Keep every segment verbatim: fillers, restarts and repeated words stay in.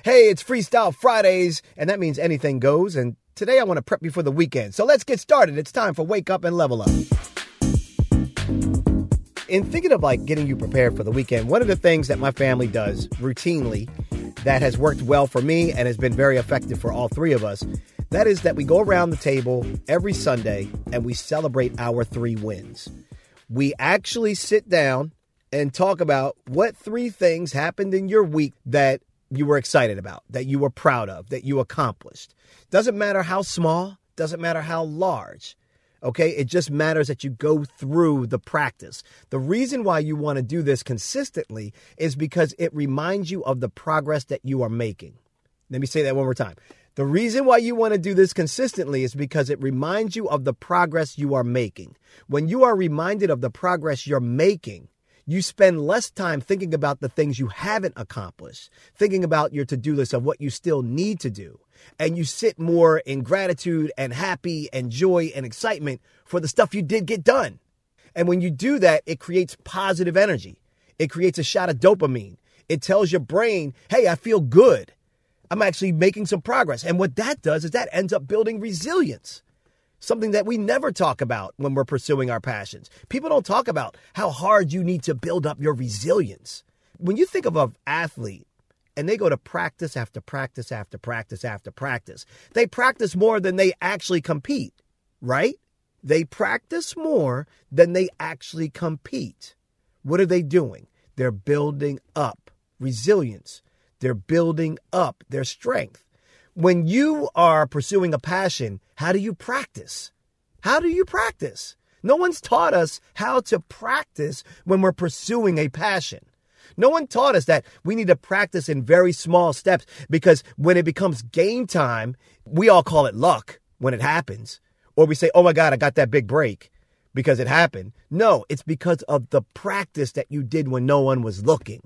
Hey, it's Freestyle Fridays, and that means anything goes. And today I want to prep you for the weekend. So let's get started. It's time for Wake Up and Level Up. In thinking of like getting you prepared for the weekend, one of the things that my family does routinely that has worked well for me and has been very effective for all three of us, that is that we go around the table every Sunday and we celebrate our three wins. We actually sit down and talk about what three things happened in your week that you were excited about, that you were proud of, that you accomplished. Doesn't matter how small, doesn't matter how large, okay? It just matters that you go through the practice. The reason why you want to do this consistently is because it reminds you of the progress that you are making. Let me say that one more time. The reason why you want to do this consistently is because it reminds you of the progress you are making. When you are reminded of the progress you're making, you spend less time thinking about the things you haven't accomplished, thinking about your to-do list of what you still need to do. And you sit more in gratitude and happy and joy and excitement for the stuff you did get done. And when you do that, it creates positive energy. It creates a shot of dopamine. It tells your brain, hey, I feel good. I'm actually making some progress. And what that does is that ends up building resilience. Something that we never talk about when we're pursuing our passions. People don't talk about how hard you need to build up your resilience. When you think of an athlete and they go to practice after practice after practice after practice, they practice more than they actually compete, right? They practice more than they actually compete. What are they doing? They're building up resilience. They're building up their strength. When you are pursuing a passion, how do you practice? How do you practice? No one's taught us how to practice when we're pursuing a passion. No one taught us that we need to practice in very small steps because when it becomes game time, we all call it luck when it happens. Or we say, oh my God, I got that big break because it happened. No, it's because of the practice that you did when no one was looking.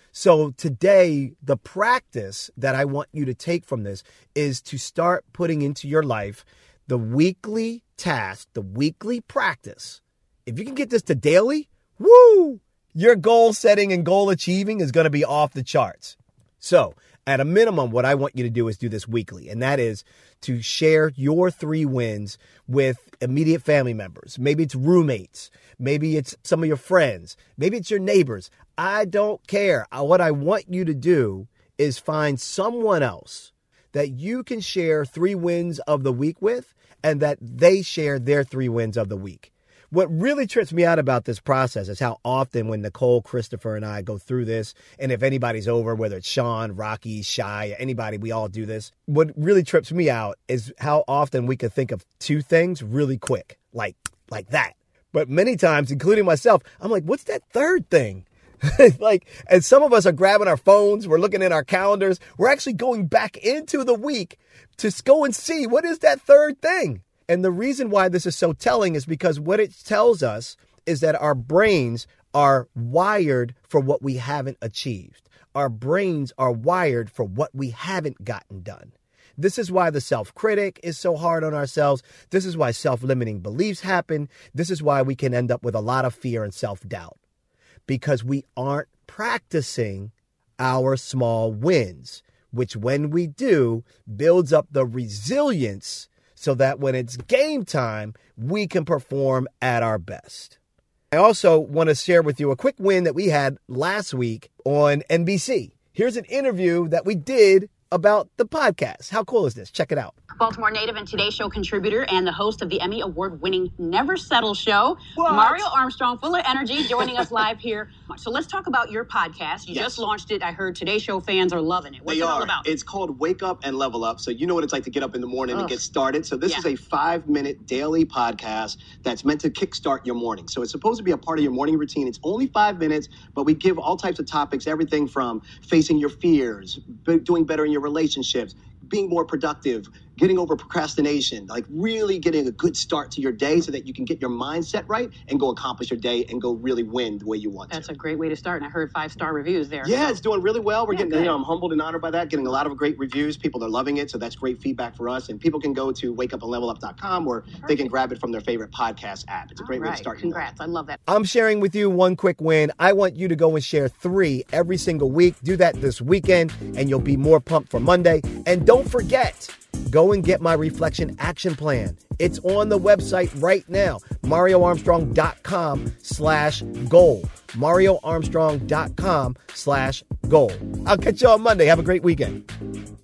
So today, the practice that I want you to take from this is to start putting into your life the weekly task, the weekly practice. If you can get this to daily, woo, your goal setting and goal achieving is going to be off the charts. So at a minimum, what I want you to do is do this weekly, and that is to share your three wins with immediate family members. Maybe it's roommates. Maybe it's some of your friends. Maybe it's your neighbors. I don't care. What I want you to do is find someone else that you can share three wins of the week with and that they share their three wins of the week. What really trips me out about this process is how often when Nicole, Christopher, and I go through this, and if anybody's over, whether it's Sean, Rocky, Shy, anybody, we all do this. What really trips me out is how often we can think of two things really quick, like, like that. But many times, including myself, I'm like, what's that third thing? Like, and some of us are grabbing our phones. We're looking at our calendars. We're actually going back into the week to go and see what is that third thing. And the reason why this is so telling is because what it tells us is that our brains are wired for what we haven't achieved. Our brains are wired for what we haven't gotten done. This is why the self-critic is so hard on ourselves. This is why self-limiting beliefs happen. This is why we can end up with a lot of fear and self-doubt. Because we aren't practicing our small wins, which when we do, builds up the resilience so that when it's game time, we can perform at our best. I also want to share with you a quick win that we had last week on N B C. Here's an interview that we did about the podcast. How cool is this? Check it out. Baltimore native and Today Show contributor and the host of the Emmy Award-winning Never Settle show, What? Mario Armstrong, full of energy, joining us live here. So let's talk about your podcast. You Yes. just launched it. I heard Today Show fans are loving it. What's They it all are. about? It's called Wake Up and Level Up. So you know what it's like to get up in the morning Ugh. and get started. So this Yeah. is a five-minute daily podcast that's meant to kickstart your morning. So it's supposed to be a part of your morning routine. It's only five minutes, but we give all types of topics, everything from facing your fears, b- doing better in your relationships, being more productive, getting over procrastination, like really getting a good start to your day so that you can get your mindset right and go accomplish your day and go really win the way you want That's to. That's a great way to start. And I heard five-star reviews there. Yeah, it's doing really well. We're yeah, getting, good. you know, I'm humbled and honored by that, getting a lot of great reviews. People are loving it. So that's great feedback for us. And people can go to wake up and level up dot com or Perfect. They can grab it from their favorite podcast app. It's a great All right. way to start. Congrats. I love that. I'm sharing with you one quick win. I want you to go and share three every single week. Do that this weekend and you'll be more pumped for Monday. And don't forget, go and get my reflection action plan. It's on the website right now, mario armstrong dot com slash goal. mario armstrong dot com slash goal. I'll catch you on Monday. Have a great weekend.